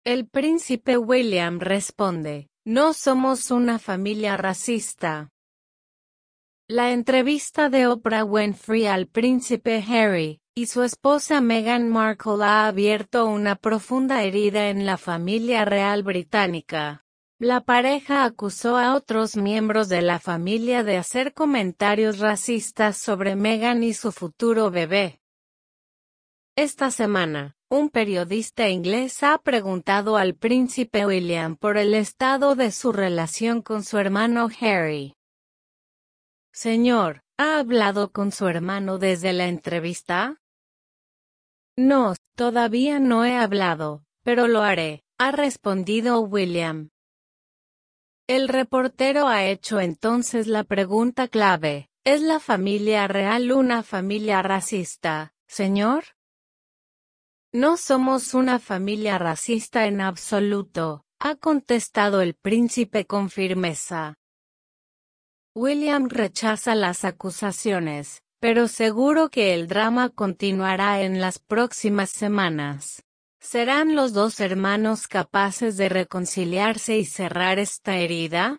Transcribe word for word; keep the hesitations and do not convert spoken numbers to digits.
El príncipe William responde, no somos una familia racista. La entrevista de Oprah Winfrey al príncipe Harry y su esposa Meghan Markle ha abierto una profunda herida en la familia real británica. La pareja acusó a otros miembros de la familia de hacer comentarios racistas sobre Meghan y su futuro bebé. Esta semana, un periodista inglés ha preguntado al príncipe William por el estado de su relación con su hermano Harry. Señor, ¿ha hablado con su hermano desde la entrevista? No, todavía no he hablado, pero lo haré, ha respondido William. El reportero ha hecho entonces la pregunta clave, ¿es la familia real una familia racista, señor? No somos una familia racista en absoluto, ha contestado el príncipe con firmeza. William rechaza las acusaciones, pero seguro que el drama continuará en las próximas semanas. ¿Serán los dos hermanos capaces de reconciliarse y cerrar esta herida?